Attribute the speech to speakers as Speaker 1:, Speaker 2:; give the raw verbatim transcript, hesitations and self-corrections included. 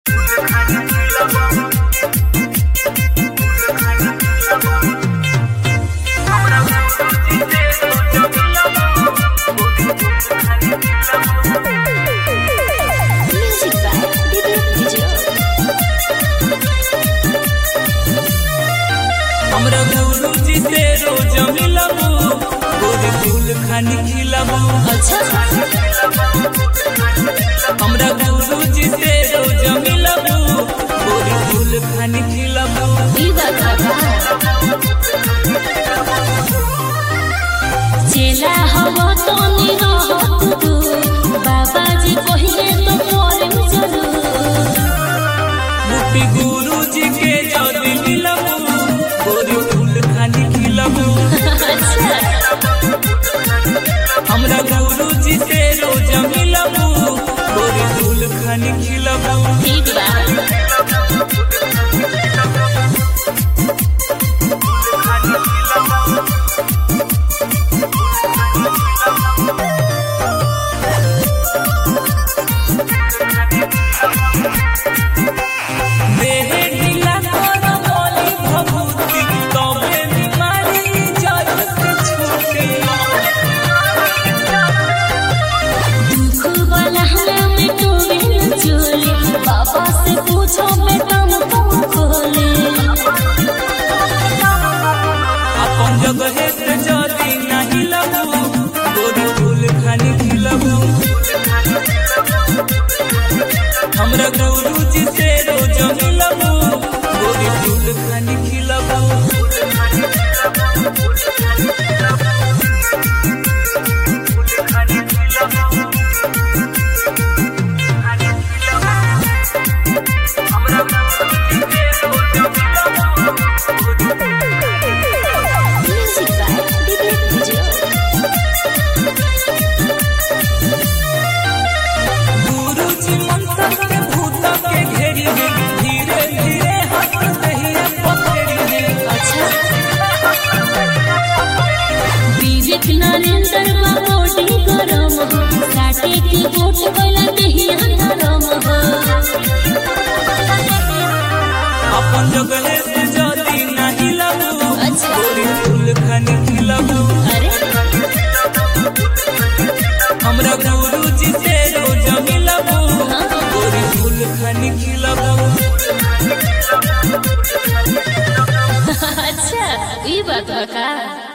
Speaker 1: हमरा गुरुजी से रोज मिलबू गोरी फूल खानी खिलाबू। अच्छा हमरा गुरुजी से रोज मिलबू गोरी फूल खानी खिलाबू।
Speaker 2: चेला हवा तो निरहत तू बाबाजी कहिए तो करम जरूर।
Speaker 1: मुट्ठी गुरुजी के जदी मिलबू गोरी फूल खानी खिलाबू। हमरा गुरुजी से रोज मिलबू गोरी फूल खानी खिलाबू।
Speaker 2: ठीक बा पापा से पूछो मैं कम कम खोले
Speaker 1: अपन जगह से जदी नहीं लगू गोरी फूल खानी खिलाबू। हमरा गुरुजी से रोज मिलबू गोरी फूल खानी खिलाबू। गुरुजी मनसा के भूत के घेरी है धीरे धीरे हाथ दहिया पकड़ी है।
Speaker 2: अच्छा विवेक नरेंद्र बाबोटी गरम काटे की गोट गला दहिया नरम
Speaker 1: अपन जगह से जदी नहीं लगू
Speaker 2: अच्छा
Speaker 1: गोरी फूल खानी खिलाबू।
Speaker 2: अरे
Speaker 1: हमरा गुरुजी से रोज मिलबू गोरी फूल खानी खिलाबू।
Speaker 2: अच्छा ई बात बा का।